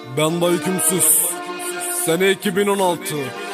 Ben de hükümsüz. Sene 2016.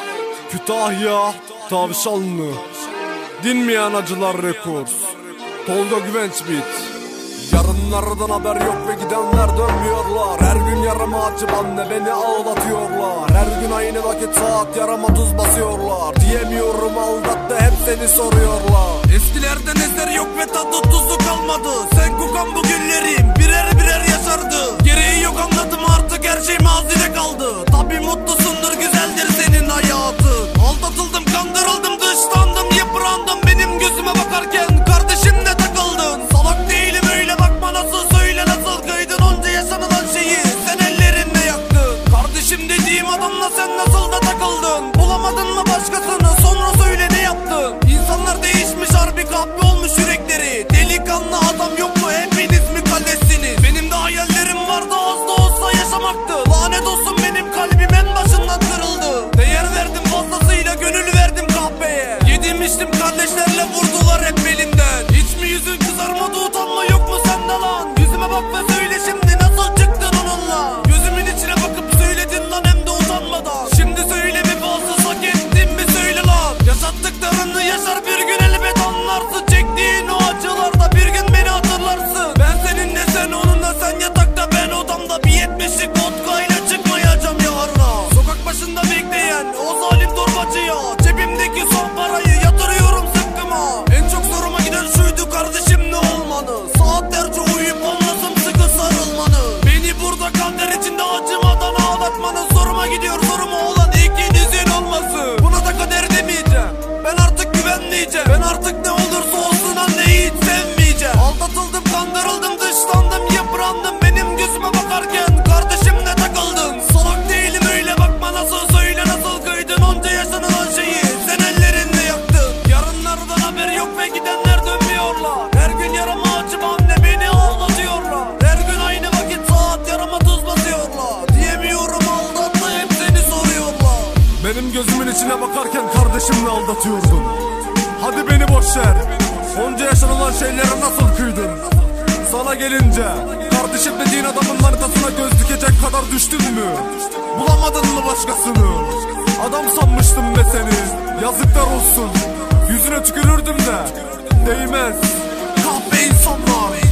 Kütahya, Tavşanlı. Dinmeyen Acılar Records. Tolga Güvenç Beat. Yarınlardan haber yok ve gidenler dönmüyorlar. Her gün yarama açıp anne beni ağlatıyorlar. Her gün aynı vakit saat yarama tuz basıyorlar. Diyemiyorum aldattı hep seni soruyorlar. Eskilerden eser yok ve tadı tuzu kalmadı. Sen kokan bu günlerim birer birer yaşardı. Gereği yok anladım artık her şey mazide kaldı. Tabi mutlusundur güzeldir senin hayatın. Aldatıldım kandırıldım dışlandım yıprandım. Benim gözüme bakarken kardeşimle takıldın. Salak değilim öyle bakma nasıl söyle nasıl kıydın onca yaşanılan şeyi sen ellerinle yaktın. Kardeşim dediğim adamla sen nasıl da takıldın. Bulamadın mı başkasını sonra söyle ne yaptın. İnsanlar değişmiş harbi kahve olmuş yürekleri. Delikanlı adam yok mu hepiniz mi kalesiniz. Benim de hayallerim vardı az da olsa yaşamaktı. Lanet olsun benim kalbim en başından kırıldı. Değer verdim fazlasıyla gönül verdim kahveye. Yedim içtim kardeşlerle vurdular hep belimden. Hiç mi yüzün kızarmadı utanma yok mu sende lan. Yüzüme bak ve söyle şimdi nasıl çıktın onunla. Gözümün içine bakıp söyledin lan hem de utanmadan. Şimdi söyle vefasız hak ettin mi söyle lan. Yaşattıklarını yaşar bir gün elbet anlarsın. Çektiğin o acılarda bir gün beni hatırlarsın. Ben seninle sen onunla sen yatakta ben odamda. Bir 70'lik vodka ile çıkmayacağım yarına. Sokak başında bekleyen o zalim torbacıya cebimdeki son parayı yatırıyorum sıkkıma. En çok zoruma giden şuydu kardeşim ne olmanı. Saatlerce uyuyup anlasım sıkı sarılmanı. Beni burada kanter içinde acımadan ağlatmanı. Zoruma gidiyor zoruma olan ikinizin olması. Buna da kader demeyeceğim. Ben artık güvenmeyeceğim. Ben artık ne olursa olsun anneyi hiç sevmeyeceğim. Aldatıldım kandırıldım dışlandım yıprandım. Benim gözüme bakarken kardeşimle takıldın. Salak değilim öyle bakma nasıl söyle nasıl kıydın onca yaşanılan şeyi sen ellerinle yaktın. Yarınlardan haber yok ve gidenler dönmüyorlar. Her gün yarama açıp anne beni ağlatıyorlar. Her gün aynı vakit saat yarama tuz basıyorlar. Diyemiyorum aldattı hep seni soruyorlar. Benim gözümün içine bakarken kardeşimle aldatıyordun. Hadi beni boşver. Onca yaşanılan şeylere nasıl kıydın? Sana gelince kardeşim dediğin adamın manitasına göz dikecek kadar düştün mü? Bulamadın mı başkasını? Adam sanmıştım be seni. Yazıklar olsun. Yüzüne tükürürdüm de değmez. Kahpe insanlar.